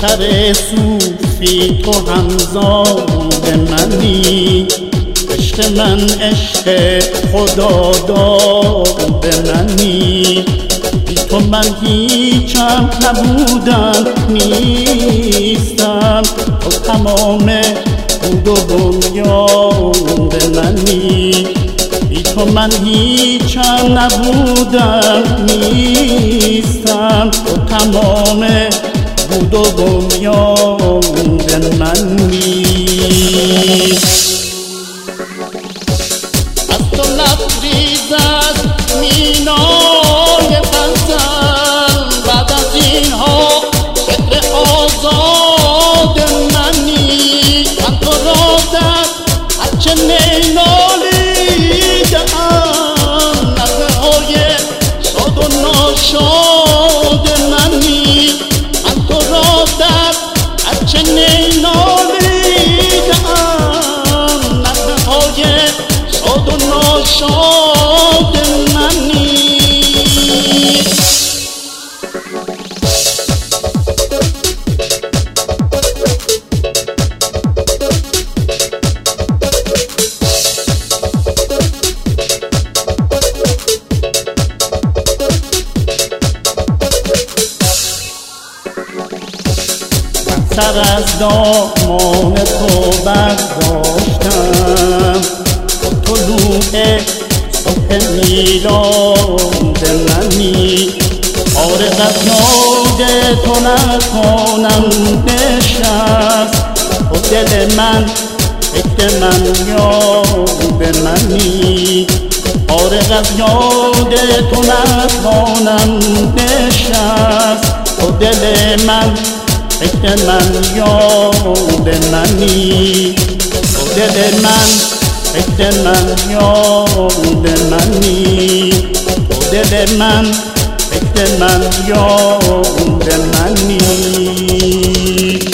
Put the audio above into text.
دختر صوفی تو همزاد منی، عشق من عشق خدا داد منی، بی تو من هیچم نبودم نیستم، تو تمام بود و بنیاد منی، بی تو من هیچم نبودم نیستم، تو تمام بود و بنیاد منی. از تو لبریز از مینای غزل، بعد از اینها شعر آزاد منی، من تو را در هرچه نالیده‌ام، نغمه های شاد و ناشاد منی، من تو را در هرچه نالیده‌ام، نغمه های شاد و ناشاد منی. سر از دامان تو برداشتم، طلوع صبح میلاد منی، فارغ از یاد تو نکنم نشست، تو دل من فکر من یاد منی، فارغ از یاد تو نکنم نشست، تو دل من فکر من یاد منی، تو دل من فکر من یاد منی، تو دل من فکر من یاد منی.